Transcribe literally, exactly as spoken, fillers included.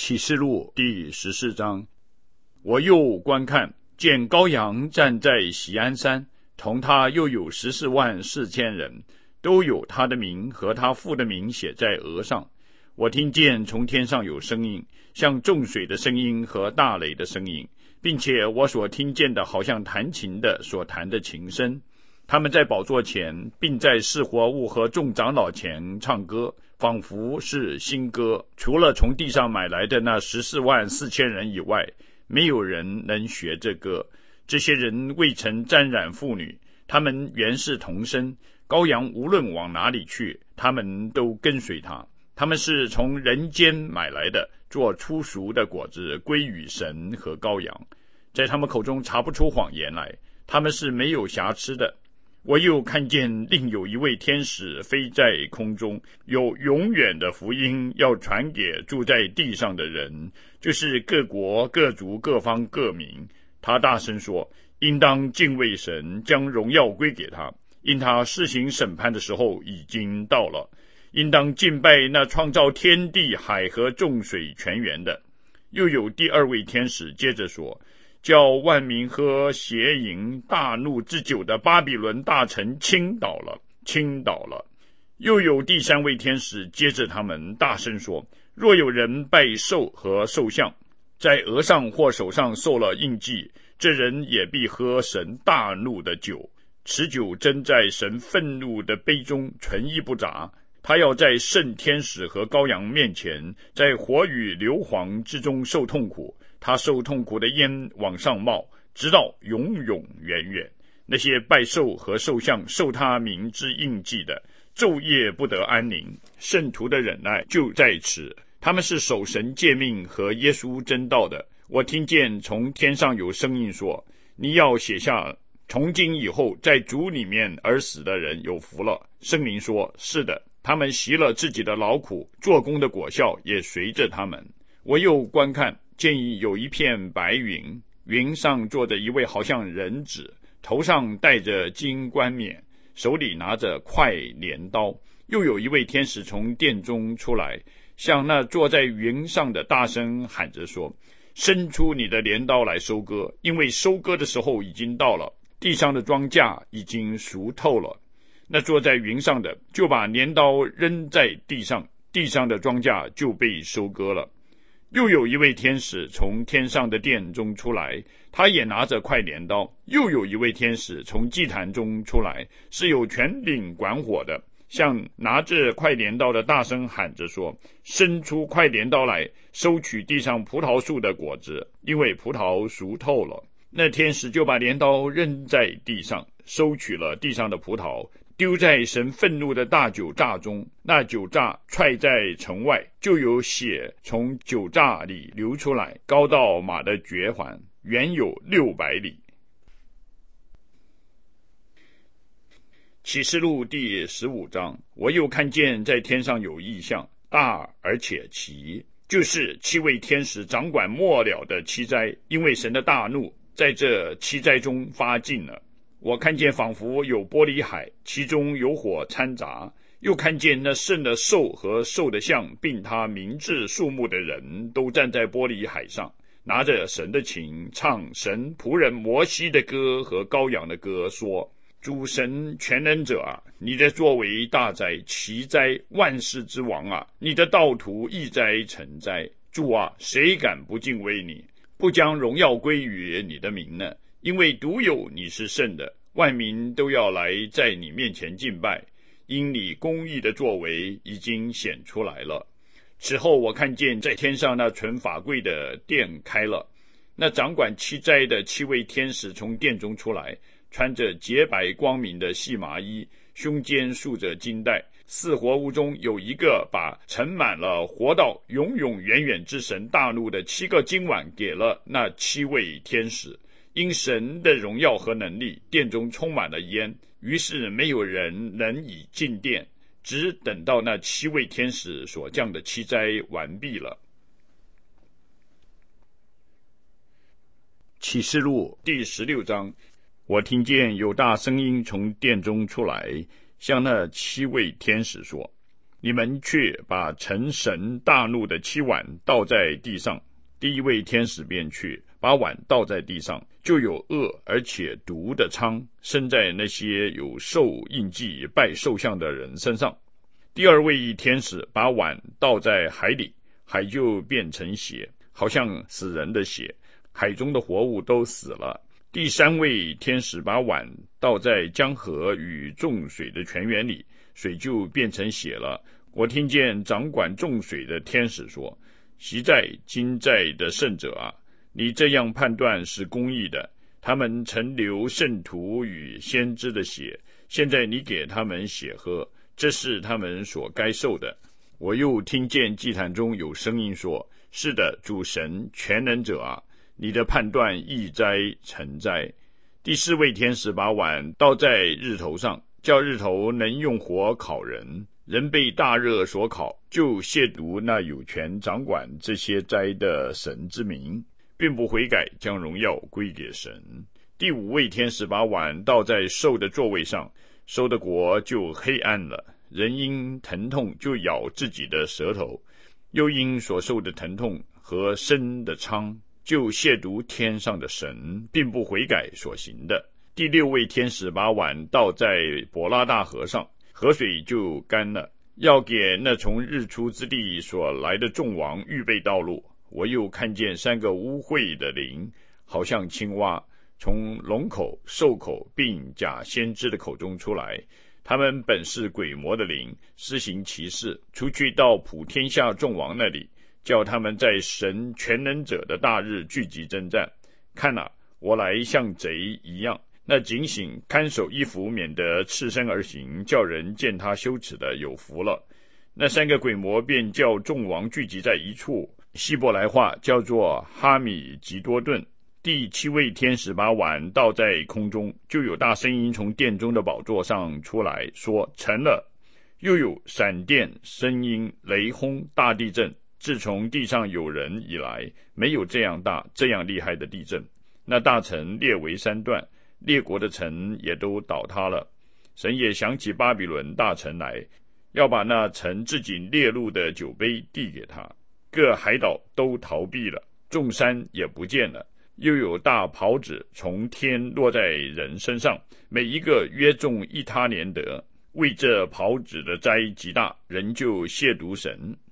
启示录第十四章，我又观看，见羔羊站在锡安山，同他又有十四万四千人，都有他的名和他父的名写在额上。我听见从天上有声音，像众水的声音和大雷的声音，并且我所听见的好像弹琴的所弹的琴声。他们在宝座前，并在四活物和众长老前唱歌，仿佛是新歌。除了从地上买来的那十四万四千人以外，没有人能学这歌。这些人未曾沾染妇女，他们原是同生。羔羊无论往哪里去，他们都跟随他。他们是从人间买来的，做初熟的果子归于神和羔羊。在他们口中查不出谎言来，他们是没有瑕疵的。我又看见另有一位天使飞在空中，有永远的福音要传给住在地上的人，就是各国各族各方各民。他大声说，应当敬畏神，将荣耀归给他，因他施行审判的时候已经到了。应当敬拜那创造天地海和众水泉源的。又有第二位天使接着说，叫万民喝邪淫大怒之酒的巴比伦大城倾倒了，倾倒了。又有第三位天使接着他们大声说，若有人拜兽和兽像，在额上或手上受了印记，这人也必喝神大怒的酒，此酒斟在神愤怒的杯中，纯一不杂。他要在圣天使和羔羊面前，在火与硫磺之中受痛苦，他受痛苦的烟往上冒，直到永永远远。那些拜兽和兽像受他名之印记的，昼夜不得安宁。圣徒的忍耐就在此，他们是守神诫命和耶稣真道的。我听见从天上有声音说，你要写下，从今以后在主里面而死的人有福了。圣灵说，是的，他们习了自己的劳苦，做工的果效也随着他们。我又观看，见有一片白云，云上坐着一位好像人子，头上戴着金冠冕，手里拿着快镰刀。又有一位天使从殿中出来，向那坐在云上的大声喊着说，伸出你的镰刀来收割，因为收割的时候已经到了，地上的庄稼已经熟透了。那坐在云上的就把镰刀扔在地上，地上的庄稼就被收割了。又有一位天使从天上的殿中出来，他也拿着快镰刀。又有一位天使从祭坛中出来，是有权柄管火的，向拿着快镰刀的大声喊着说，伸出快镰刀来，收取地上葡萄树的果子，因为葡萄熟透了。那天使就把镰刀扔在地上，收取了地上的葡萄，丢在神愤怒的大酒榨中，那酒榨踹在城外，就有血从酒榨里流出来，高到马的绝环，远有六百里。启示录第十五章，我又看见在天上有异象，大而且奇，就是七位天使掌管末了的七灾，因为神的大怒在这七灾中发尽了。我看见仿佛有玻璃海，其中有火掺杂，又看见那圣的兽和兽的像，并他名字数目的人，都站在玻璃海上，拿着神的琴，唱神仆人摩西的歌和羔羊的歌，说，主神全能者啊，你的作为大哉，奇哉，万世之王啊，你的道途易哉成哉。主啊，谁敢不敬畏你，不将荣耀归于你的名呢？因为独有你是圣的，万民都要来在你面前敬拜，因你公义的作为已经显出来了。此后我看见在天上那存法柜的殿开了，那掌管七灾的七位天使从殿中出来，穿着洁白光明的细麻衣，胸间束着金带。四活物中有一个把盛满了活到永永远远之神大怒的七个金碗给了那七位天使。因神的荣耀和能力，殿中充满了烟，于是没有人能以进殿，只等到那七位天使所降的七灾完毕了。启示录第十六章，我听见有大声音从殿中出来，向那七位天使说， 你们却把盛神大怒的七碗倒在地上。第一位天使便去把碗倒在地上，就有恶而且毒的疮生在那些有兽印记拜兽像的人身上。第二位天使把碗倒在海里，海就变成血，好像死人的血，海中的活物都死了。第三位天使把碗倒在江河与众水的泉源里，水就变成血了。我听见掌管众水的天使说，昔在今在的圣者啊，你这样判断是公义的，他们曾流圣徒与先知的血，现在你给他们血喝，这是他们所该受的。我又听见祭坛中有声音说，是的，主神全能者啊，你的判断易哉成哉。第四位天使把碗倒在日头上，叫日头能用火烤人，人被大热所烤，就亵渎那有权掌管这些灾的神之名，并不悔改，将荣耀归给神。第五位天使把碗倒在兽的座位上，兽的国就黑暗了，人因疼痛就咬自己的舌头，又因所受的疼痛和生的疮，就亵渎天上的神，并不悔改所行的。第六位天使把碗倒在伯拉大河上，河水就干了，要给那从日出之地所来的众王预备道路。我又看见三个污秽的灵，好像青蛙，从龙口、兽口并假先知的口中出来，他们本是鬼魔的灵，施行奇事，出去到普天下众王那里，叫他们在神全能者的大日聚集征战。看啊，我来像贼一样，那警醒看守衣服，免得赤身而行，叫人见他羞耻的有福了。那三个鬼魔便叫众王聚集在一处，希伯来话叫做哈米吉多顿。第七位天使把碗倒在空中，就有大声音从殿中的宝座上出来，说，成了。又有闪电、声音、雷轰、大地震，自从地上有人以来，没有这样大这样厉害的地震。那大城列为三段，列国的城也都倒塌了。神也想起巴比伦大城来，要把那城自己列入的酒杯递给他。各海岛都逃避了，众山也不见了。又有大袍子从天落在人身上，每一个约重一他连得。为这袍子的灾极大，人就亵渎神，